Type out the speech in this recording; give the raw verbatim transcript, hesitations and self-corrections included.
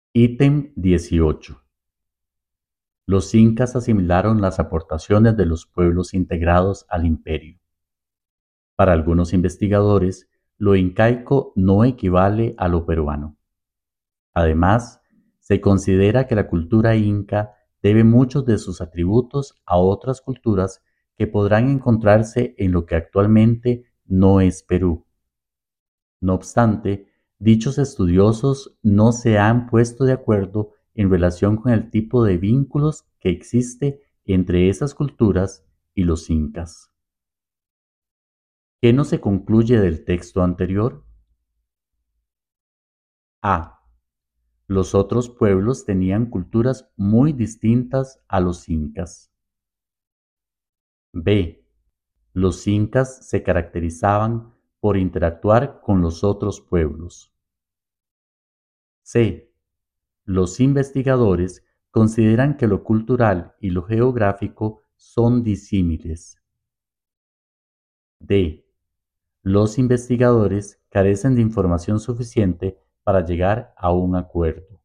Ítem dieciocho. Los incas asimilaron las aportaciones de los pueblos integrados al imperio. Para algunos investigadores, lo incaico no equivale a lo peruano. Además, se considera que la cultura inca debe muchos de sus atributos a otras culturas que podrán encontrarse en lo que actualmente no es Perú. No obstante, dichos estudiosos no se han puesto de acuerdo en relación con el tipo de vínculos que existe entre esas culturas y los incas. ¿Qué no se concluye del texto anterior? A. Los otros pueblos tenían culturas muy distintas a los incas. B. Los incas se caracterizaban por interactuar con los otros pueblos. C. Los investigadores consideran que lo cultural y lo geográfico son disímiles. D. Los investigadores carecen de información suficiente para llegar a un acuerdo.